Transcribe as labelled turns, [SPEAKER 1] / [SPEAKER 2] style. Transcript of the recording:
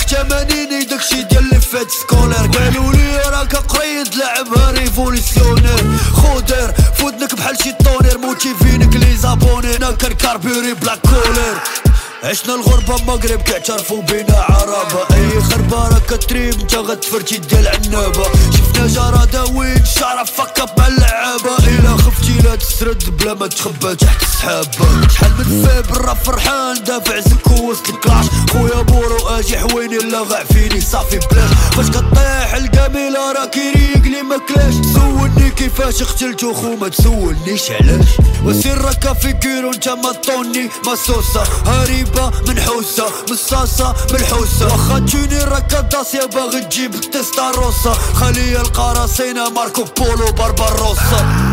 [SPEAKER 1] تمانيني داكشي ديال لي فات سكولير. قالوا لي راك قريد لعبها ريفوليسيونير. خودر فودنك بحال شي طونير موتيفينك لي زابوني. انا كنكاربيري بلا كولير. عشنا الغربة مغرب كيعترفوا بينا عربة. اي خربة راك كتريب نتا غتفرتي ديال عنابة. شفنا جرادة وين شعرة فكاب مع اللعابة. الا خفتي لا تسرد بلا ما تخبى تحت السحابة. شحال من فيبرا فرحان دافع زكو وسط الكلاش. خويا بورو اجي حويني لا غاع فيني صافي بلاش. فاش كطيح القميلة راه كيريق لي ماكلاش. سولني كيفاش قتلتو خو ما تسولنيش علاش. وسير راكا في كيرو نتا ما طوني ما صوصة. هريبة منحوسة مصاصة ملحوسة. واخا تجيني راكا داسيا باغي تجيب التستاروسا. خليا القراصينة ماركو بولو بارباروسا.